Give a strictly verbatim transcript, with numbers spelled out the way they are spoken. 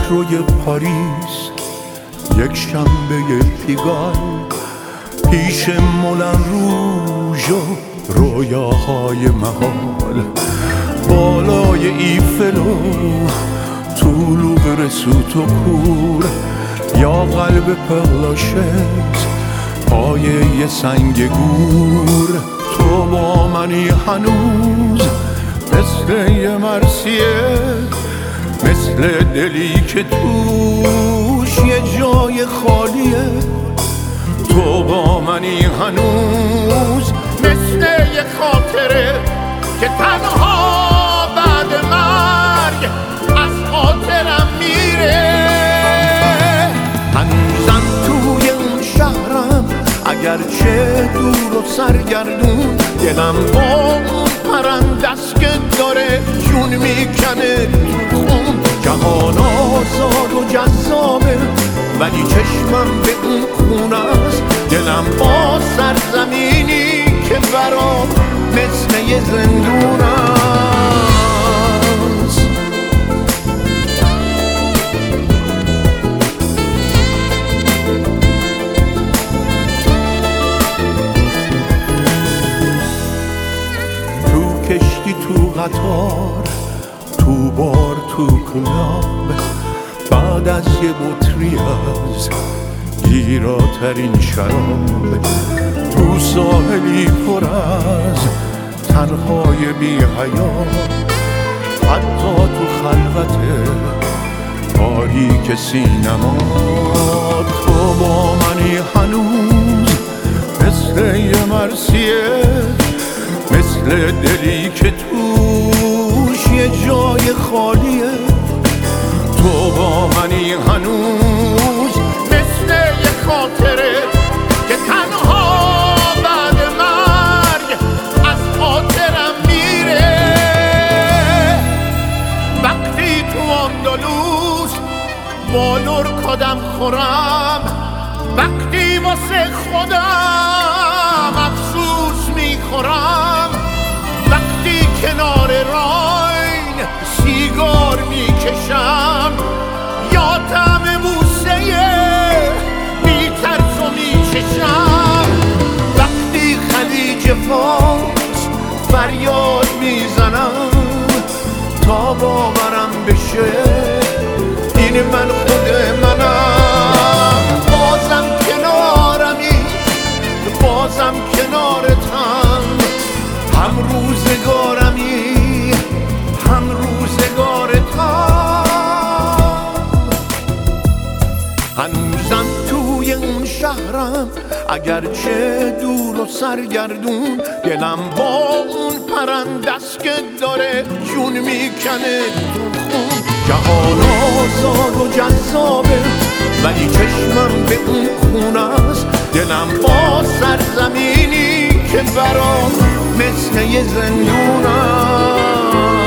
روی پاریس یک شنبه پیگال، پیش مولن روژ و رویاهای محال، بالای ایفل و طول رسوت و کور، یا قلب پرلاشز پای یه سنگ گور. تو با منی هنوز مثل یه مرسیه، مثل دلی که توش یه جای خالیه. تو با منی هنوز مثل یه خاطره که تنها بعد مرگ از خاطرم میره. هنوزم توی اون شهرم اگرچه دور و سرگردون، دلم با اون پرندست که داره جون میکنه تو خون. جهان آزاد و جذابه ولی چشمم به اون خونه است، دلم با سرزمینی که برام مثل یه زندون است. تو کشتی، تو قطار، تو بار، تو کلاب، بعد از یه بطری از گیراترین شراب، تو ساحلی پر از تنهای بی حیات، حتی تو خلوت تاریک سینما. تو با منی هنوز مثل یه مرسیه، مثل دلی که توش یه جای خالیه. تو با منی هنوز مثل یه خاطره که تنها بعد مرگ از خاطرم میره. وقتی تو اندلس با لرکادم خورم، وقتی واسه خودم افسوس میخورم، وقتی کنار راین سیگار میکشم، یا طعم بوسه بی ترس و میچشم، وقتی خلیج فارس فریاد میزنم تا باورم بشه این من خود منم. بازم کنارمی، بازم کنارتم، هم روزگارمی، هم روزگارتم. هنوزم توی اون شهرم اگرچه دور و سرگردون، دلم با اون پرندست که داره جون میکنه تو خون. جهان آزاد و جذابه ولی چشمم به اون خونه است، دلم با سرزمینی که برام مثل یه زندون است.